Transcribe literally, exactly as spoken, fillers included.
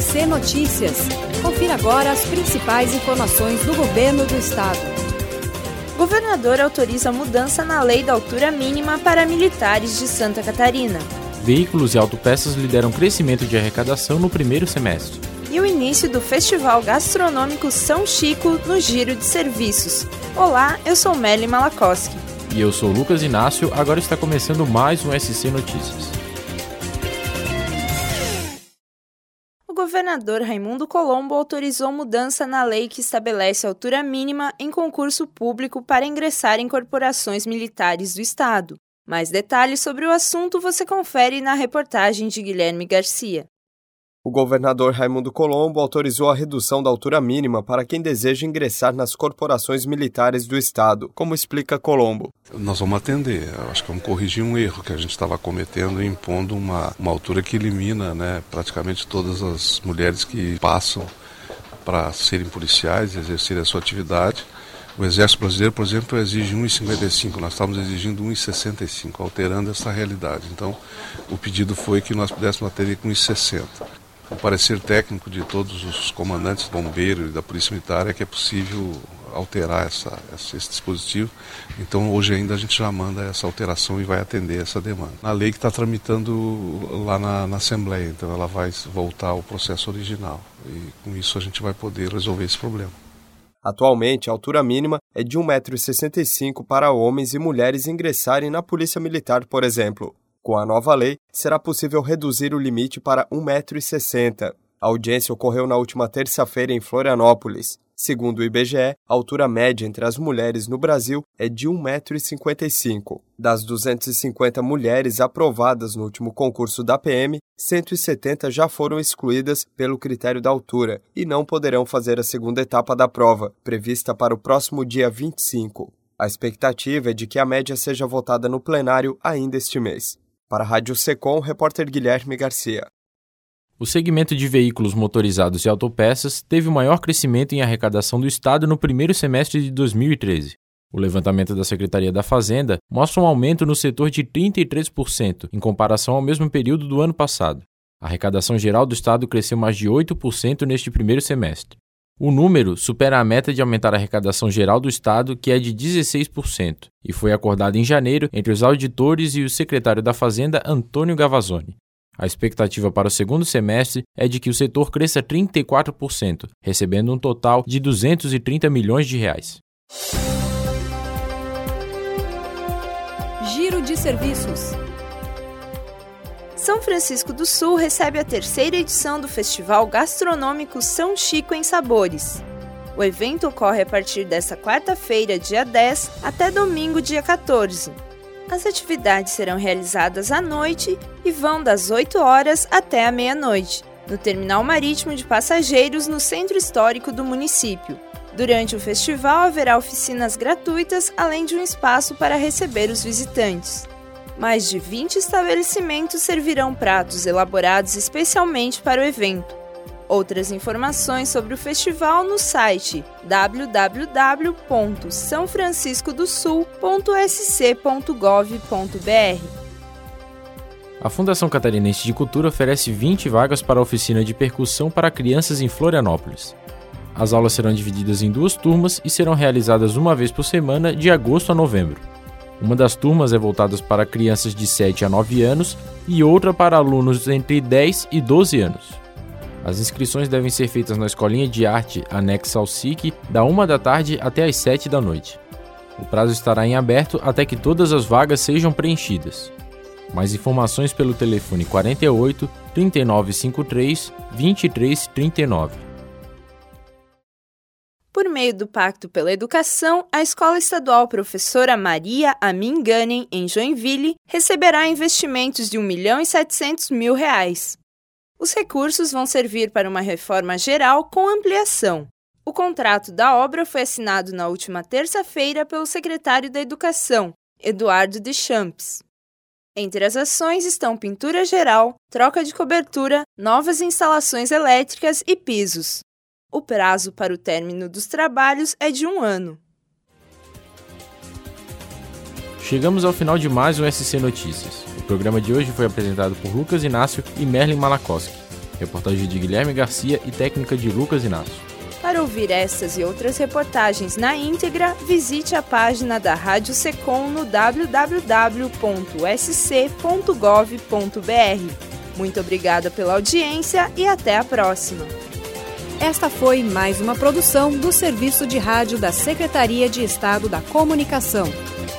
C Notícias. Confira agora as principais informações do governo do estado. O governador autoriza mudança na lei da altura mínima para militares de Santa Catarina. Veículos e autopeças lideram crescimento de arrecadação no primeiro semestre. E o início do Festival Gastronômico São Chico no Giro de Serviços. Olá, eu sou Meli Malakoski. E eu sou Lucas Inácio, agora está começando mais um S C Notícias. O governador Raimundo Colombo autorizou mudança na lei que estabelece a altura mínima em concurso público para ingressar em corporações militares do estado. Mais detalhes sobre o assunto você confere na reportagem de Guilherme Garcia. O governador Raimundo Colombo autorizou a redução da altura mínima para quem deseja ingressar nas corporações militares do estado, como explica Colombo. Nós vamos atender, eu acho que vamos corrigir um erro que a gente estava cometendo, impondo uma, uma altura que elimina, né, praticamente todas as mulheres que passam para serem policiais e exercerem a sua atividade. O Exército Brasileiro, por exemplo, exige um metro e cinquenta e cinco, nós estávamos exigindo um metro e sessenta e cinco, alterando essa realidade. Então, o pedido foi que nós pudéssemos atender com um metro e sessenta. O parecer técnico de todos os comandantes, bombeiros e da Polícia Militar é que é possível alterar essa, esse dispositivo. Então, hoje ainda a gente já manda essa alteração e vai atender essa demanda. A lei que está tramitando lá na, na Assembleia, então ela vai voltar ao processo original. E com isso a gente vai poder resolver esse problema. Atualmente, a altura mínima é de um metro e sessenta e cinco para homens e mulheres ingressarem na Polícia Militar, por exemplo. Com a nova lei, será possível reduzir o limite para um metro e sessenta. A audiência ocorreu na última terça-feira em Florianópolis. Segundo o I B G E, a altura média entre as mulheres no Brasil é de um metro e cinquenta e cinco. Das duzentas e cinquenta mulheres aprovadas no último concurso da P M, cento e setenta já foram excluídas pelo critério da altura e não poderão fazer a segunda etapa da prova, prevista para o próximo dia vinte e cinco. A expectativa é de que a média seja votada no plenário ainda este mês. Para a Rádio Secom, o repórter Guilherme Garcia. O segmento de veículos motorizados e autopeças teve o maior crescimento em arrecadação do estado no primeiro semestre de dois mil e treze. O levantamento da Secretaria da Fazenda mostra um aumento no setor de trinta e três por cento em comparação ao mesmo período do ano passado. A arrecadação geral do estado cresceu mais de oito por cento neste primeiro semestre. O número supera a meta de aumentar a arrecadação geral do estado, que é de dezesseis por cento, e foi acordada em janeiro entre os auditores e o secretário da Fazenda, Antônio Gavazzoni. A expectativa para o segundo semestre é de que o setor cresça trinta e quatro por cento, recebendo um total de duzentos e trinta milhões de reais. Giro de Serviços. São Francisco do Sul recebe a terceira edição do Festival Gastronômico São Chico em Sabores. O evento ocorre a partir desta quarta-feira, dia dez, até domingo, dia quatorze. As atividades serão realizadas à noite e vão das oito horas até a meia-noite, no Terminal Marítimo de Passageiros, no Centro Histórico do município. Durante o festival haverá oficinas gratuitas, além de um espaço para receber os visitantes. Mais de vinte estabelecimentos servirão pratos elaborados especialmente para o evento. Outras informações sobre o festival no site w w w ponto são francisco do sul ponto s c ponto gov ponto b r. A Fundação Catarinense de Cultura oferece vinte vagas para a oficina de percussão para crianças em Florianópolis. As aulas serão divididas em duas turmas e serão realizadas uma vez por semana, de agosto a novembro. Uma das turmas é voltada para crianças de sete a nove anos e outra para alunos entre dez e doze anos. As inscrições devem ser feitas na Escolinha de Arte anexa ao S I C, da uma da tarde até às sete da noite. O prazo estará em aberto até que todas as vagas sejam preenchidas. Mais informações pelo telefone quarenta e oito, trinta e nove cinquenta e três, vinte e três trinta e nove. Por meio do Pacto pela Educação, a Escola Estadual Professora Maria Amin Ghanem, em Joinville, receberá investimentos de um milhão e setecentos mil reais. Os recursos vão servir para uma reforma geral com ampliação. O contrato da obra foi assinado na última terça-feira pelo secretário da Educação, Eduardo Deschamps. Entre as ações estão pintura geral, troca de cobertura, novas instalações elétricas e pisos. O prazo para o término dos trabalhos é de um ano. Chegamos ao final de mais um S C Notícias. O programa de hoje foi apresentado por Lucas Inácio e Merlin Malakoski. Reportagem de Guilherme Garcia e técnica de Lucas Inácio. Para ouvir estas e outras reportagens na íntegra, visite a página da Rádio Secom no w w w ponto s c ponto gov ponto b r. Muito obrigada pela audiência e até a próxima. Esta foi mais uma produção do Serviço de Rádio da Secretaria de Estado da Comunicação.